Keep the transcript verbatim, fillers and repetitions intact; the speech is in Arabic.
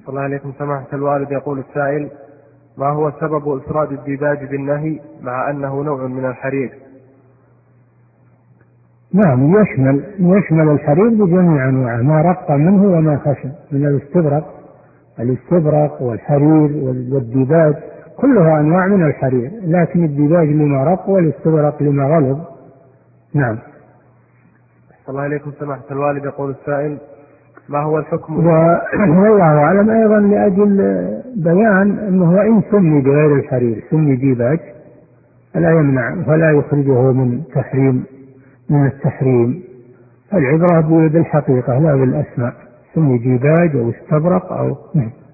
الله عليكم سماحة الوالد. يقول السائل: ما هو سبب إفراد الديباج بالنهي مع أنه نوع من الحرير؟ نعم، يشمل يشمل الحرير بجميع أنواعه، ما رق منه وما خشن من الاستبرق الاستبرق والحرير والديباج كلها أنواع من الحرير، لكن الديباج لما رق والاستبرق لما غلظ. نعم. الله عليكم سماحة الوالد. يقول السائل: ما هو الحكم؟ والله أعلم أيضا لأجل بيان أنه وإن سمي بغير الحرير سمي ديباج فلا يمنع ولا يخرجه من تحريم من التحريم. العبرة بالحقيقة لا بالأسماء، سمي ديباج أو استبرق أو